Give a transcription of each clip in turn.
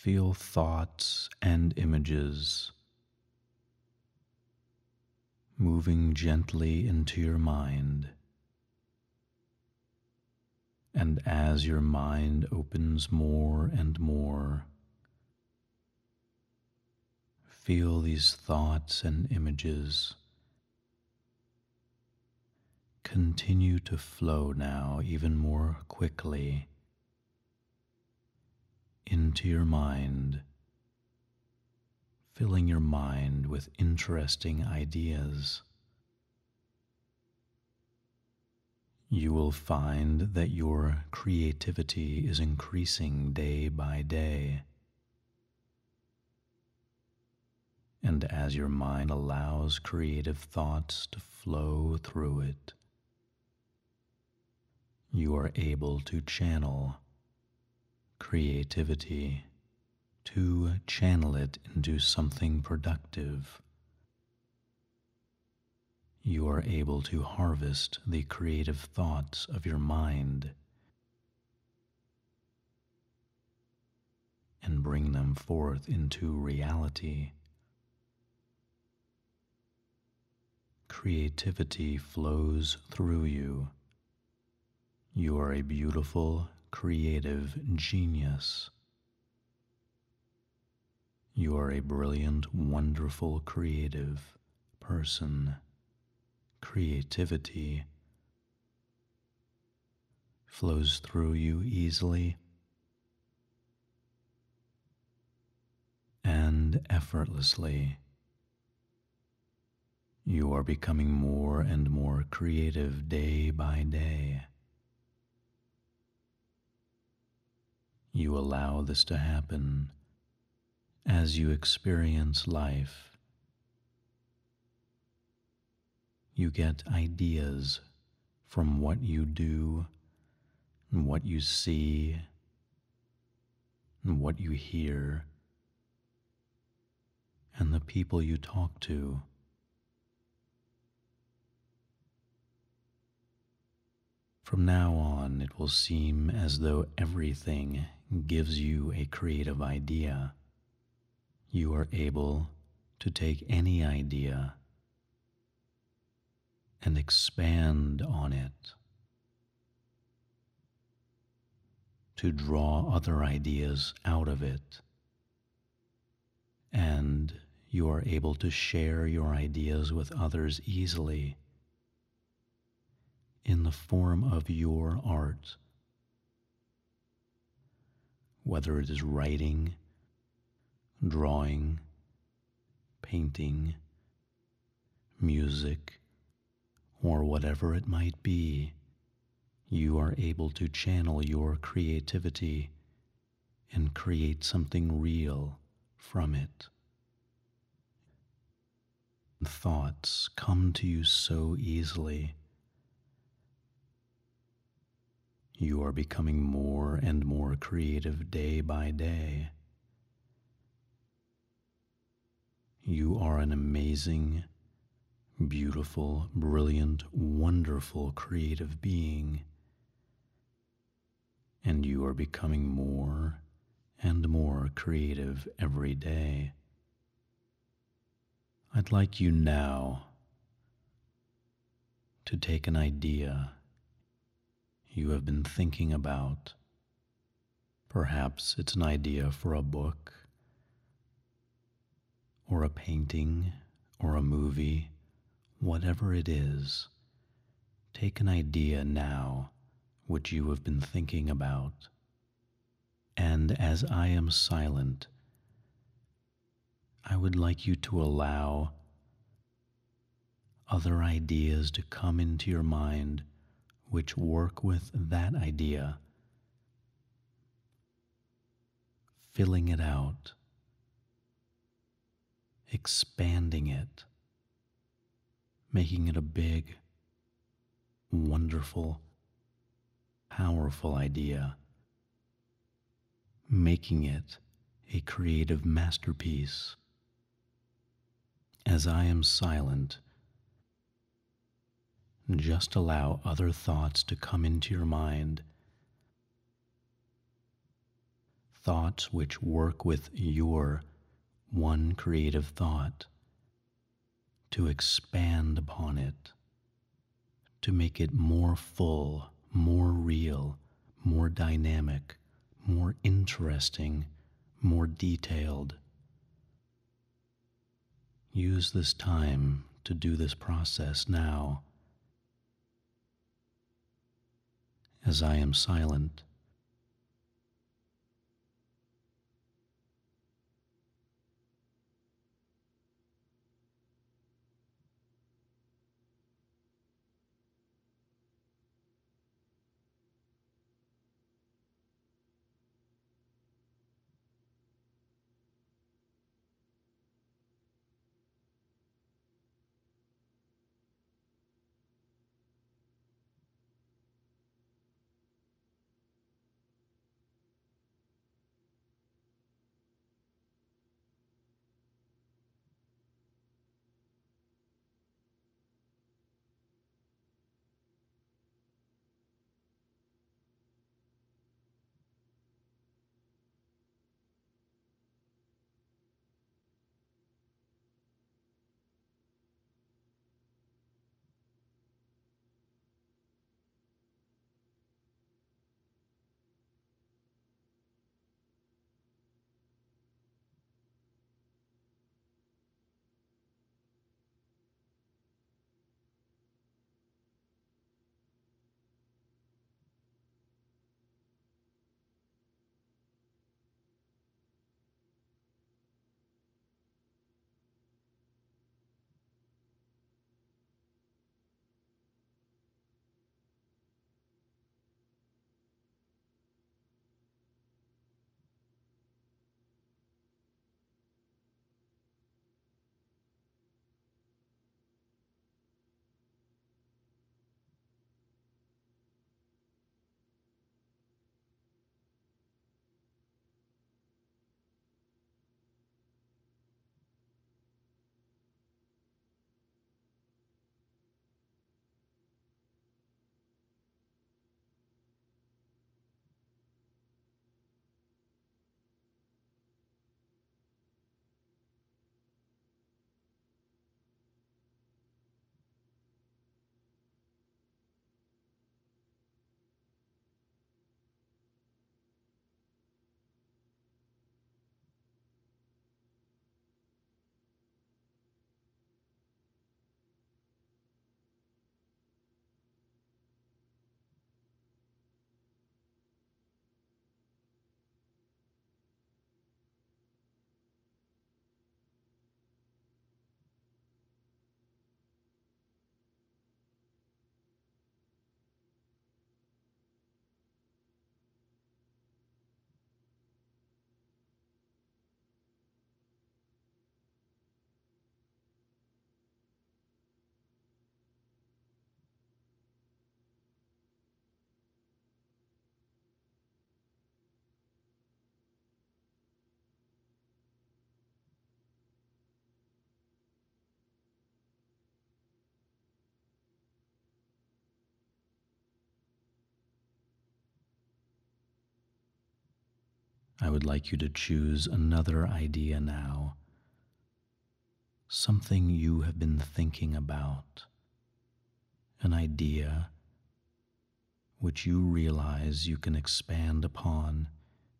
Feel thoughts and images moving gently into your mind. And as your mind opens more and more, feel these thoughts and images continue to flow now even more quickly into your mind, filling your mind with interesting ideas. You will find that your creativity is increasing day by day. And as your mind allows creative thoughts to flow through it, you are able to channel creativity, to channel it into something productive. You are able to harvest the creative thoughts of your mind and bring them forth into reality. Creativity flows through you. You are a beautiful, creative genius. You are a brilliant, wonderful, creative person. Creativity flows through you easily and effortlessly. You are becoming more and more creative day by day. You allow this to happen as you experience life. You get ideas from what you do, and what you see, and what you hear, and the people you talk to. From now on, it will seem as though everything gives you a creative idea. You are able to take any idea and expand on it, to draw other ideas out of it, and you are able to share your ideas with others easily in the form of your art, whether it is writing, drawing, painting, music, or whatever it might be. You are able to channel your creativity and create something real from it. Thoughts come to you so easily. You are becoming more and more creative day by day. You are an amazing, beautiful, brilliant, wonderful, creative being. And you are becoming more and more creative every day. I'd like you now to take an idea you have been thinking about. Perhaps it's an idea for a book, or a painting, or a movie, whatever it is. Take an idea now which you have been thinking about. And as I am silent, I would like you to allow other ideas to come into your mind which work with that idea, filling it out, expanding it, making it a big, wonderful, powerful idea, making it a creative masterpiece. As I am silent, just allow other thoughts to come into your mind. thoughts which work with your one creative thought, to expand upon it, to make it more full, more real, more dynamic, more interesting, more detailed. Use this time to do this process now. As I am silent, I would like you to choose another idea now, something you have been thinking about, an idea which you realize you can expand upon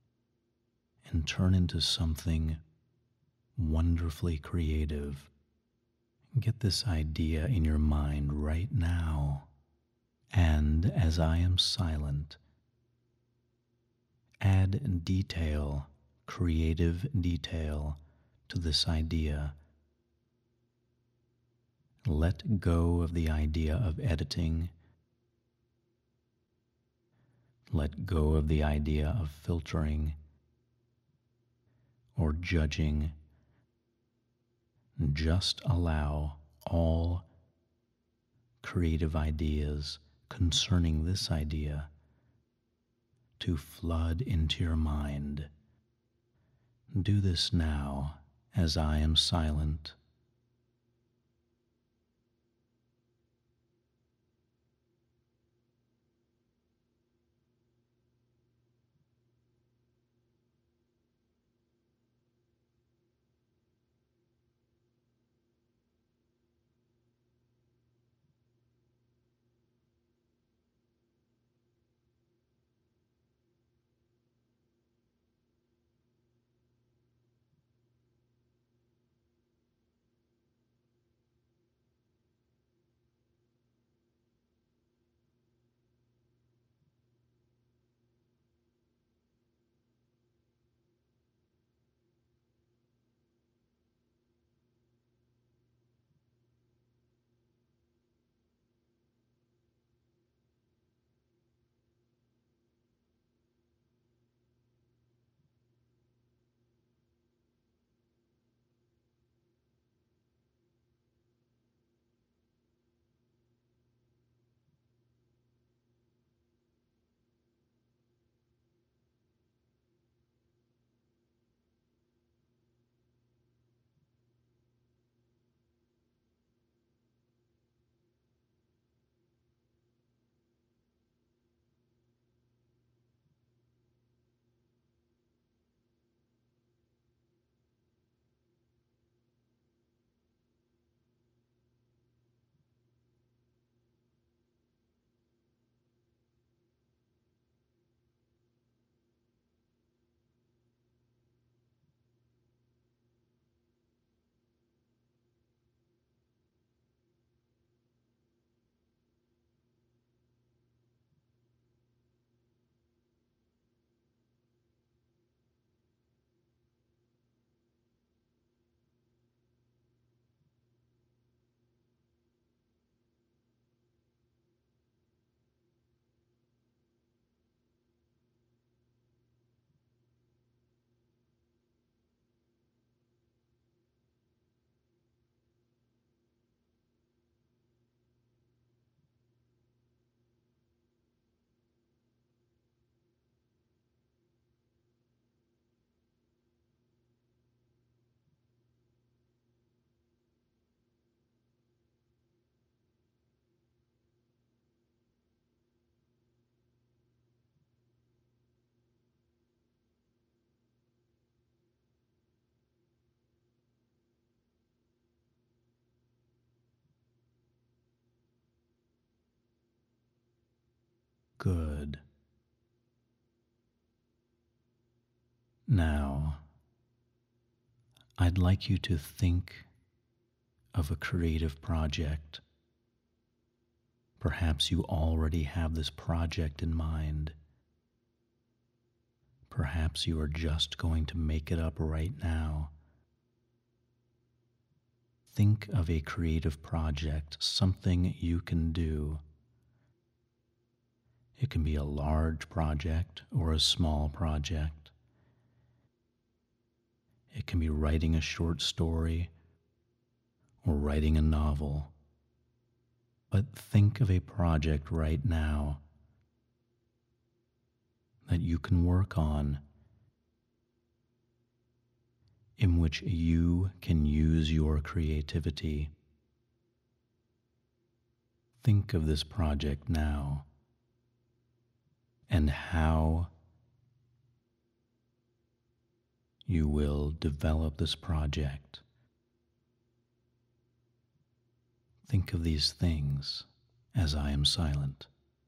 and turn into something wonderfully creative. Get this idea in your mind right now, and as I am silent, add detail, creative detail to this idea. Let go of the idea of editing. Let go of the idea of filtering or judging. Just allow all creative ideas concerning this idea to flood into your mind. Do this now as I am silent. Good. Now, I'd like you to think of a creative project. Perhaps you already have this project in mind. Perhaps you are just going to make it up right now. Think of a creative project, something you can do. It can be a large project or a small project. It can be writing a short story or writing a novel. But think of a project right now that you can work on, in which you can use your creativity. Think of this project now and how you will develop this project. Think of these things as I am silent.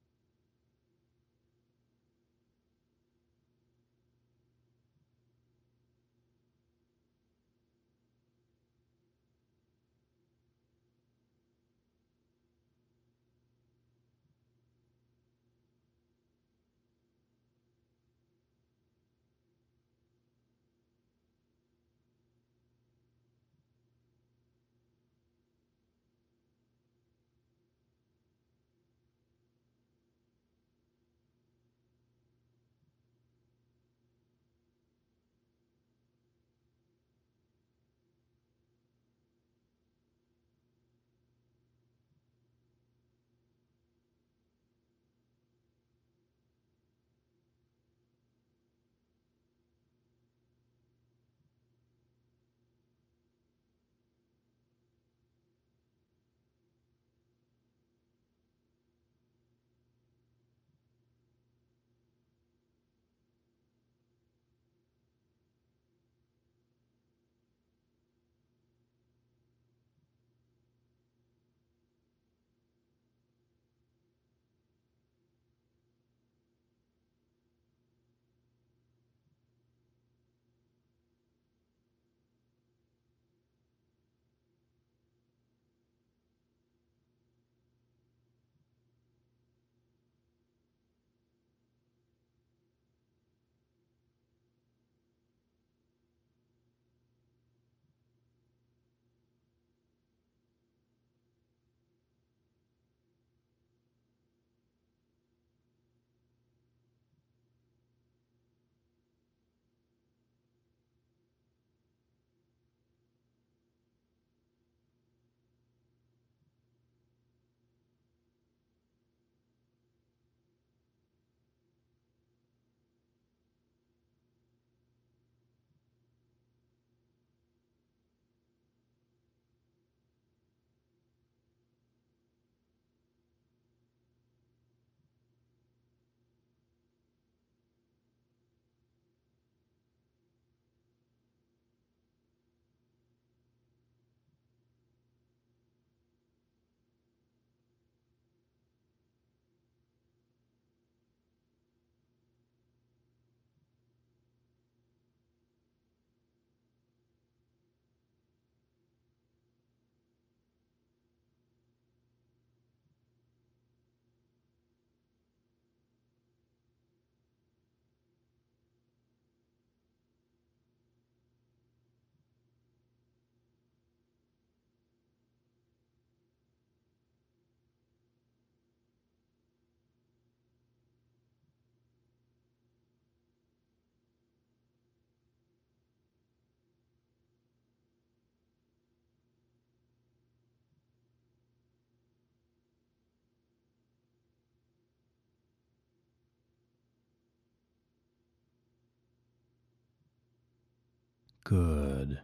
Good.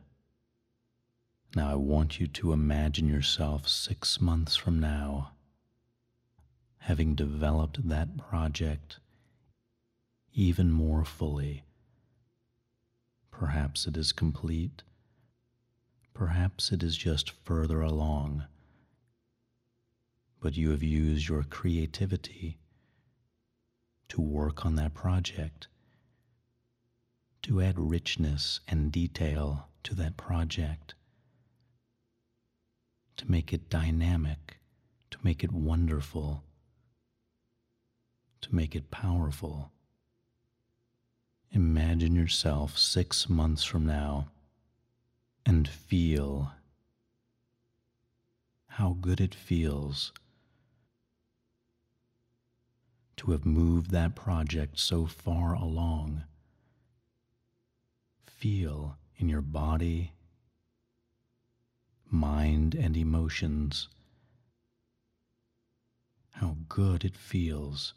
Now I want you to imagine yourself 6 months from now, having developed that project even more fully. Perhaps it is complete. Perhaps it is just further along. But you have used your creativity to work on that project, to add richness and detail to that project, to make it dynamic, to make it wonderful, to make it powerful. Imagine yourself 6 months from now and feel how good it feels to have moved that project so far along. Feel in your body, mind, and emotions how good it feels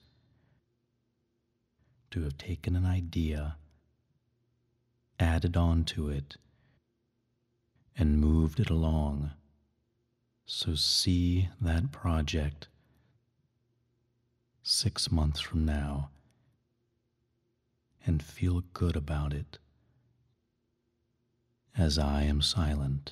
to have taken an idea, added on to it, and moved it along. So see that project 6 months from now and feel good about it as I am silent.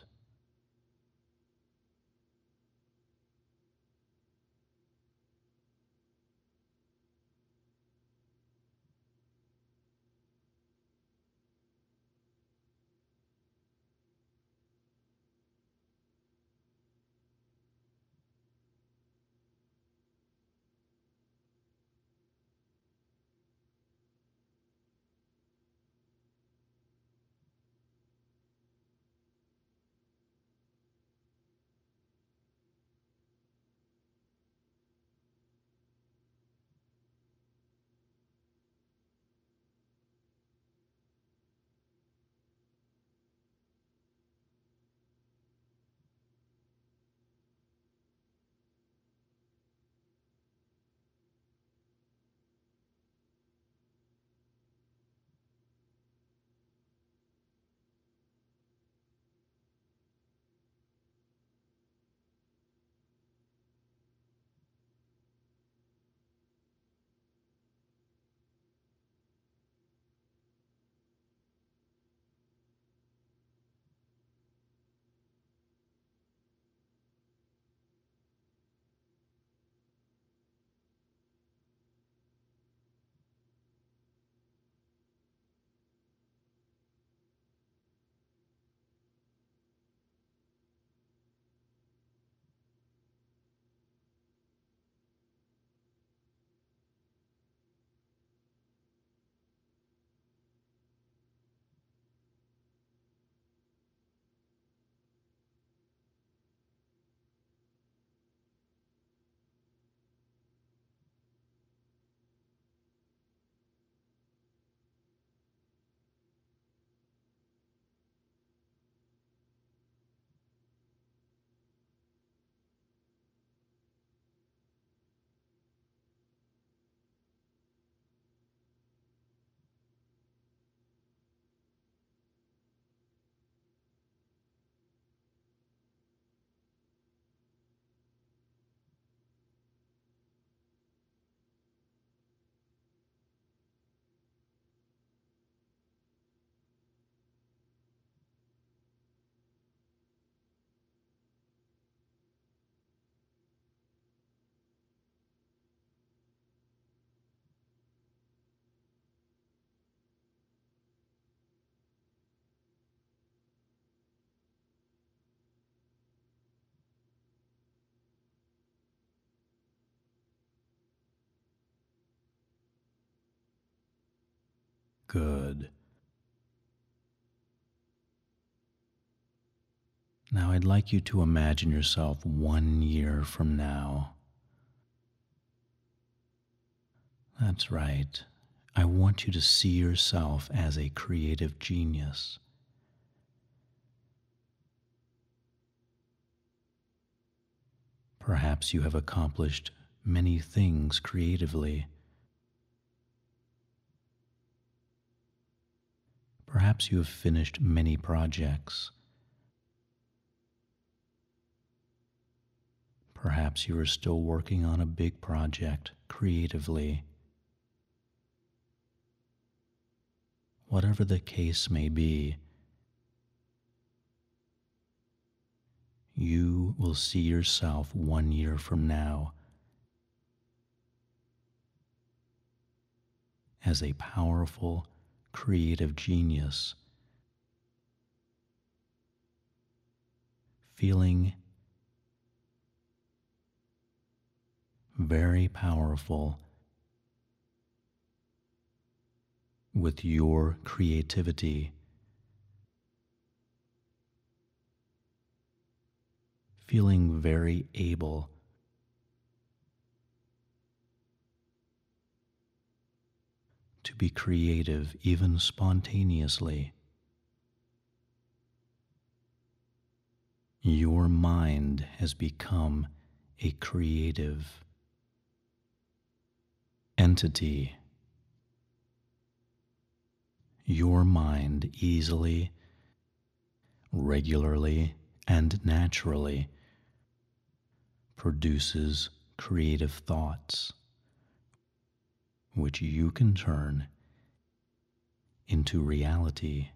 Good. Now I'd like you to imagine yourself 1 year from now. That's right. I want you to see yourself as a creative genius. Perhaps you have accomplished many things creatively. Perhaps you have finished many projects. Perhaps you are still working on a big project creatively. Whatever the case may be, you will see yourself 1 year from now as a powerful, creative genius, feeling very powerful with your creativity, feeling very able to be creative even spontaneously. Your mind has become a creative entity. Your mind easily, regularly, and naturally produces creative thoughts, which you can turn into reality.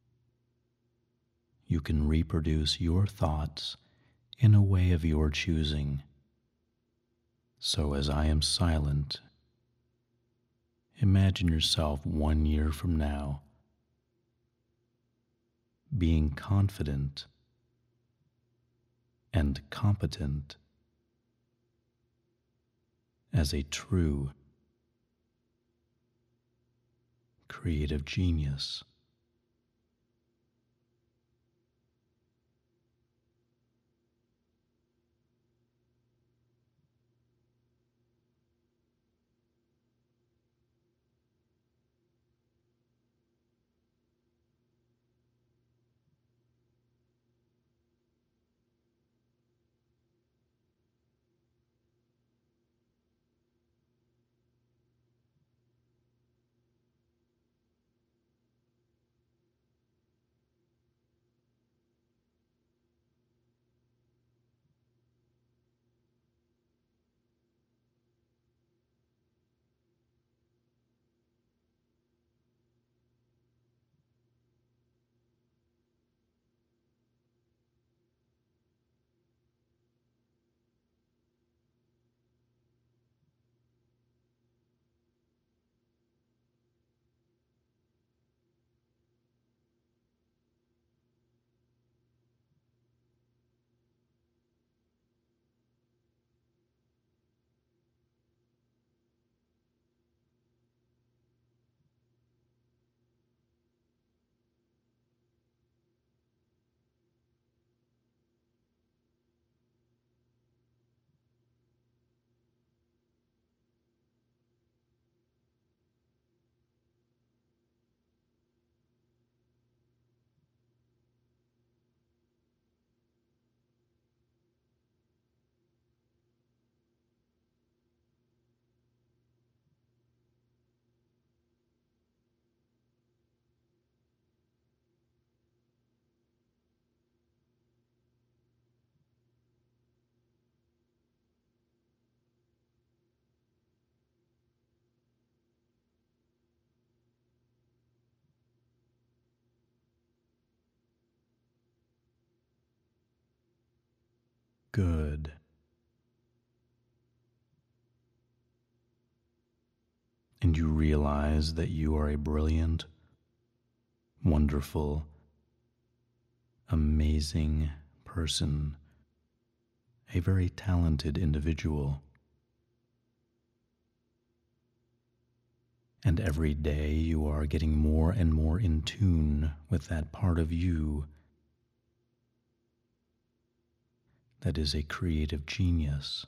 You can reproduce your thoughts in a way of your choosing. So, as I am silent, imagine yourself 1 year from now being confident and competent as a true creative genius. Good. And you realize that you are a brilliant, wonderful, amazing person, a very talented individual. And every day you are getting more and more in tune with that part of you that is a creative genius.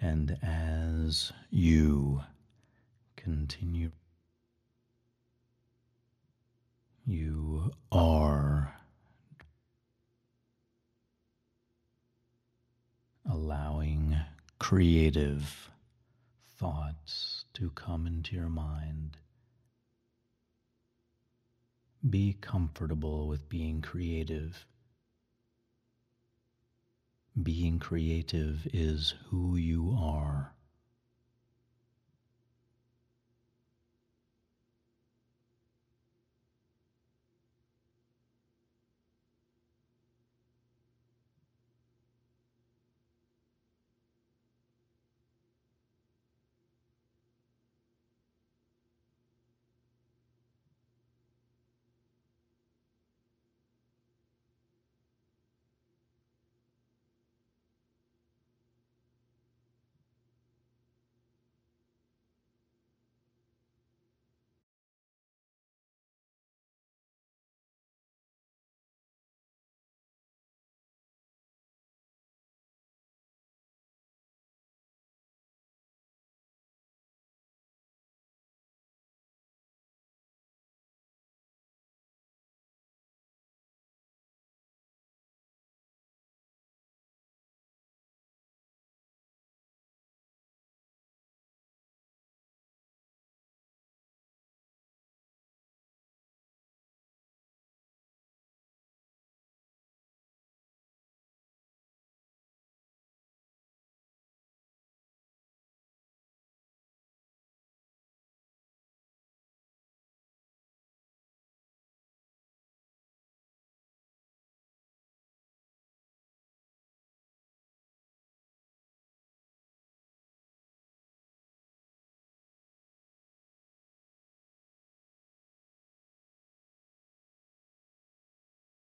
And as you continue, you are allowing creative thoughts to come into your mind. Be comfortable with being creative. Being creative is who you are.